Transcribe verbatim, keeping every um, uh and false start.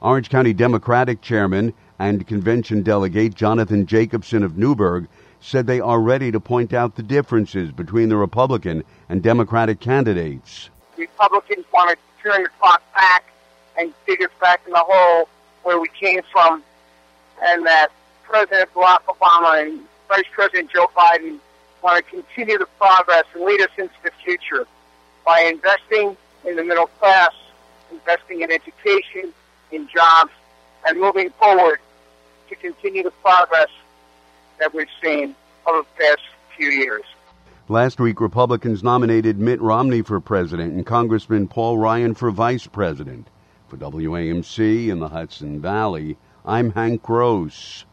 Orange County Democratic Chairman and Convention Delegate Jonathan Jacobson of Newburgh said they are ready to point out the differences between the Republican and Democratic candidates. Republicans want to turn the clock back and dig us back in the hole where we came from, and that President Barack Obama and Vice President Joe Biden want to continue the progress and lead us into the future by investing in the middle class, investing in education, in jobs, and moving forward to continue the progress that we've seen over the past few years. Last week, Republicans nominated Mitt Romney for president and Congressman Paul Ryan for vice president. For W A M C in the Hudson Valley, I'm Hank Gross.